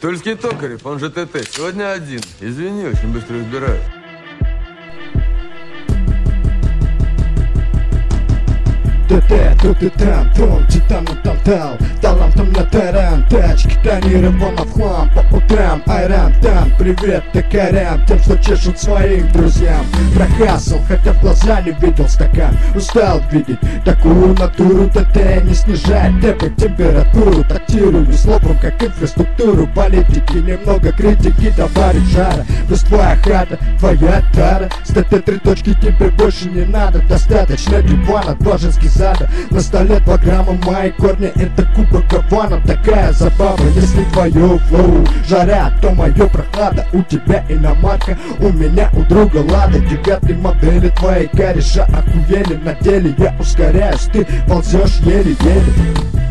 Тульский Токарев, он же ТТ, сегодня один. Извини, очень быстро разбираю. ТТ, тут и там, титан наталтал, талантом на таран, тачки тонирована в хлам, по утрам, айран, там, привет токарям, тем, что чешут своим друзьям. Прокасал, хотя в глаза не видел стакан, устал видеть такую натуру. ТТ не снижает температуру, тактирую словом, как инфраструктуру политики, немного критики добавить жара. Плюс твоя хата, твоя тара, с ТТ 3 точки тебе больше не надо, достаточно дивана, божеский зада. На столе 2 грамма мои корни, это кубок Гавана. Такая забава, если твое флоу жарят, то мое прохлада. У тебя иномарка, у меня у друга Лада. 9 модели, твои кореша охуели. На деле я ускоряюсь, ты ползешь еле-еле.